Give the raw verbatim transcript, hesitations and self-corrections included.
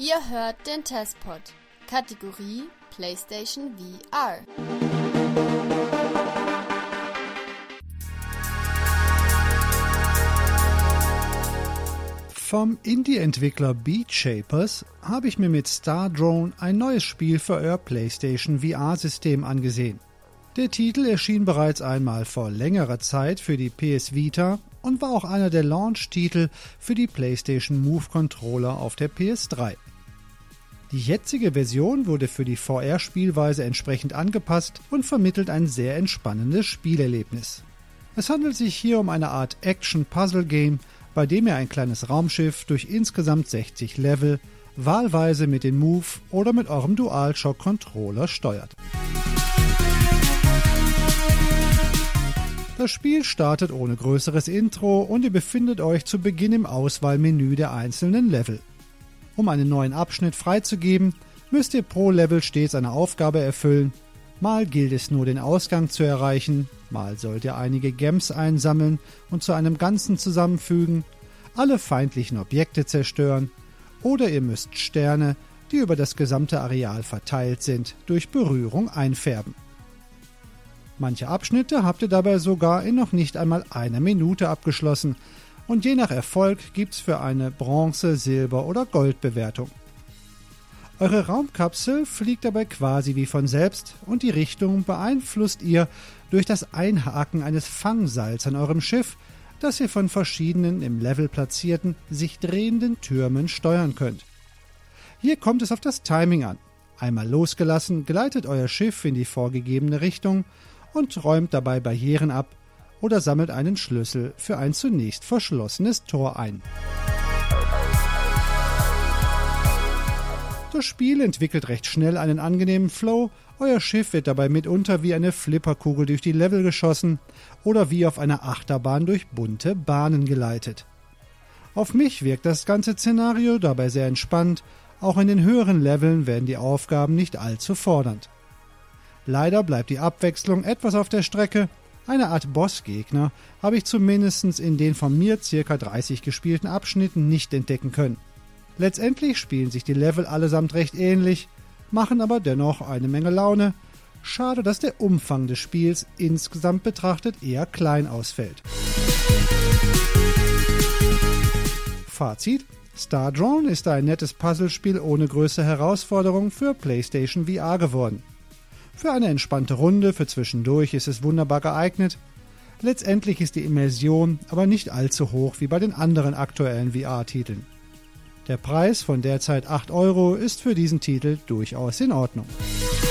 Ihr hört den Testpod, Kategorie PlayStation V R. Vom Indie-Entwickler Beat Shapers habe ich mir mit Star Drone ein neues Spiel für euer PlayStation V R-System angesehen. Der Titel erschien bereits einmal vor längerer Zeit für die P S Vita und war auch einer der Launch-Titel für die PlayStation Move-Controller auf der P S drei. Die jetzige Version wurde für die V R-Spielweise entsprechend angepasst und vermittelt ein sehr entspannendes Spielerlebnis. Es handelt sich hier um eine Art Action-Puzzle-Game, bei dem ihr ein kleines Raumschiff durch insgesamt sechzig Level wahlweise mit dem Move oder mit eurem DualShock-Controller steuert. Das Spiel startet ohne größeres Intro und ihr befindet euch zu Beginn im Auswahlmenü der einzelnen Level. Um einen neuen Abschnitt freizugeben, müsst ihr pro Level stets eine Aufgabe erfüllen. Mal gilt es nur, den Ausgang zu erreichen, mal sollt ihr einige Gems einsammeln und zu einem Ganzen zusammenfügen, alle feindlichen Objekte zerstören oder ihr müsst Sterne, die über das gesamte Areal verteilt sind, durch Berührung einfärben. Manche Abschnitte habt ihr dabei sogar in noch nicht einmal einer Minute abgeschlossen und je nach Erfolg gibt's für eine Bronze-, Silber- oder Goldbewertung. Eure Raumkapsel fliegt dabei quasi wie von selbst und die Richtung beeinflusst ihr durch das Einhaken eines Fangseils an eurem Schiff, das ihr von verschiedenen im Level platzierten, sich drehenden Türmen steuern könnt. Hier kommt es auf das Timing an. Einmal losgelassen, gleitet euer Schiff in die vorgegebene Richtung und räumt dabei Barrieren ab oder sammelt einen Schlüssel für ein zunächst verschlossenes Tor ein. Das Spiel entwickelt recht schnell einen angenehmen Flow, euer Schiff wird dabei mitunter wie eine Flipperkugel durch die Level geschossen oder wie auf einer Achterbahn durch bunte Bahnen geleitet. Auf mich wirkt das ganze Szenario dabei sehr entspannt, auch in den höheren Leveln werden die Aufgaben nicht allzu fordernd. Leider bleibt die Abwechslung etwas auf der Strecke, eine Art Bossgegner habe ich zumindest in den von mir ca. dreißig gespielten Abschnitten nicht entdecken können. Letztendlich spielen sich die Level allesamt recht ähnlich, machen aber dennoch eine Menge Laune. Schade, dass der Umfang des Spiels insgesamt betrachtet eher klein ausfällt. Fazit: Star Drone ist ein nettes Puzzlespiel ohne größere Herausforderung für PlayStation V R geworden. Für eine entspannte Runde für zwischendurch ist es wunderbar geeignet. Letztendlich ist die Immersion aber nicht allzu hoch wie bei den anderen aktuellen V R-Titeln. Der Preis von derzeit acht Euro ist für diesen Titel durchaus in Ordnung.